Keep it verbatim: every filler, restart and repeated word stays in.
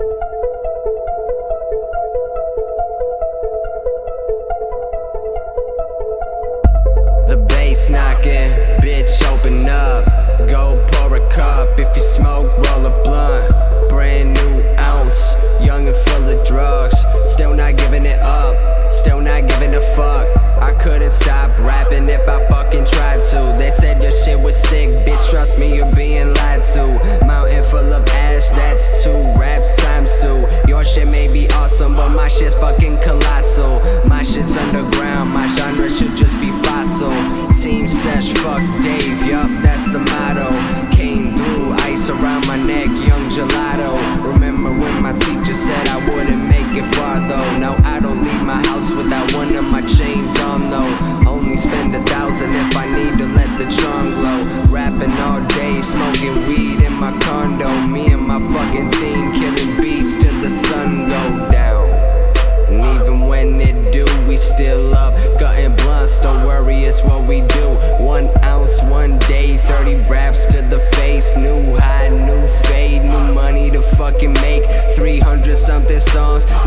The bass knocking, bitch open up. Go pour a cup, if you smoke, roll a blunt. Brand new ounce, young and full of drugs. Still not giving it up, still not giving a fuck. I couldn't stop rapping if I fucking tried to. They said your shit was sick, bitch, trust me, you're being lied to. Mountain full of ash, that's two raps times two. Your shit may be awesome, but my shit's fucking colossal. My shit's underground, my genre should just be fossil. Team Sesh, fuck Dave, yup, that's the motto. Came through, ice around my neck, young gelato. Remember when my teacher said I wouldn't make it far though. Now I don't leave my house without one of my chains on though. Only spend a thousand if I need to let the charm glow. Rapping all day, smoking weed in my condo. Me and my fucking team killing beats till the sun go down. And even when it do, we still up, gutting blunts, don't worry, it's what we do. One ounce, one day, thirty raps to the face. New high, new fade, new money to fucking make. Three hundred something songs,